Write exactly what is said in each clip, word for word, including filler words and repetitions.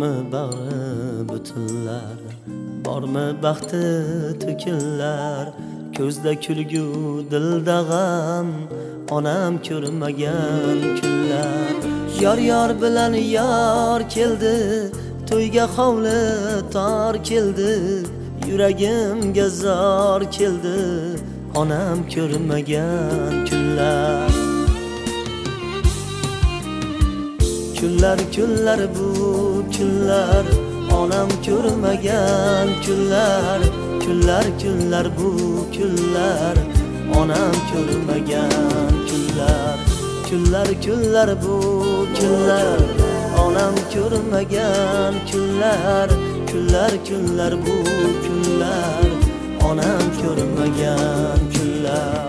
Bormi bag'ri butunlar, bormi baxti to'kinlar, ko'zda kulgu dilda g'am, onam ko'rmagan kunlar. Yor yor bilan yor keldi, to'yga hovli tor keldi, yuragimga zor keldi, onam ko'rmagan kunlar. Kunlar kunlar bu kunlar, onam ko'rmagan kunlar. Kunlar kunlar bu kunlar, onam ko'rmagan kunlar. Kunlar kunlar bu kunlar, onam ko'rmagan kunlar. Kunlar kunlar bu kunlar, onam ko'rmagan kunlar.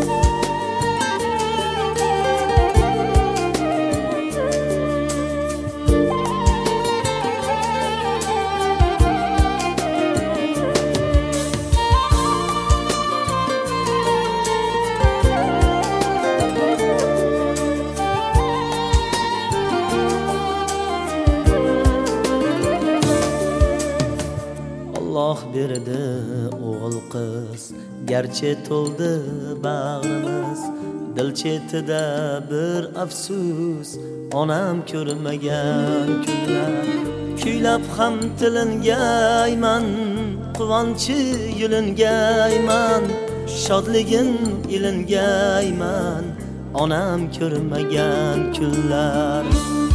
Allah berdi o'g'il qiz, garchi to'ldi bag'rimiz, dil chetida bir afsus, onam ko'rmagan kunlar. Kuylab ham tilingayman, quvonchi yulingayman, shodligin ilingayman, onam ko'rmagan kunlar.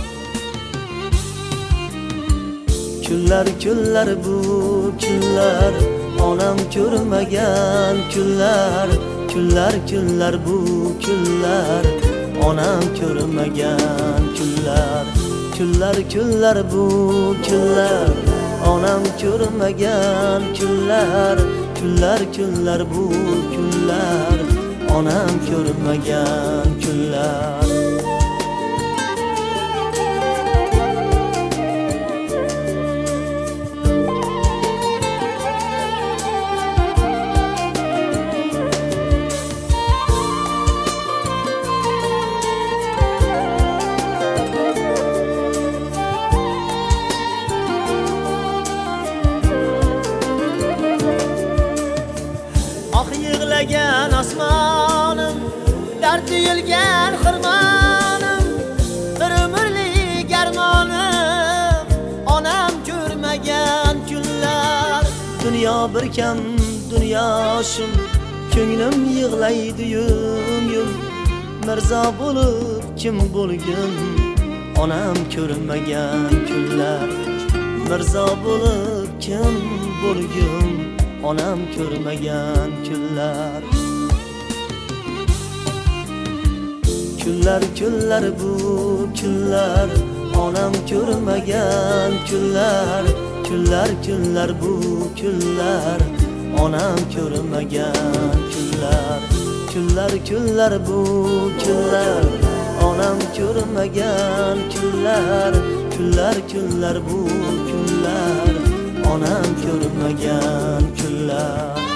Kunlar kunlar bu kunlar, onam ko'rmagan kunlar. Kunlar kunlar bu kunlar, onam ko'rmagan kunlar. Kunlar kunlar bu kunlar, onam ko'rmagan kunlar. Kunlar kunlar bu kunlar, onam ko'rmagan kunlar. Yig'lagan osmonim, dard tuyilgan xirmonim, bir umrlik armonim, onam ko'rmagan kunlar. Dunyo bir kam dunyoshim, ko'nglim yig'laydi yum yum. Mirzo bo'lib kim bo'lgin, onam ko'rmagan kunlar. Mirzo bo'lib kim bo'lgin, onam ko'rmagan kunlar. Kunlar kunlar bu kunlar, onam ko'rmagan kunlar. Kunlar kunlar bu kunlar, onam ko'rmagan kunlar. Kunlar kunlar bu kunlar, onam ko'rmagan kunlar. Kunlar kunlar bu kunlar, onam ko'rmagan kunlar.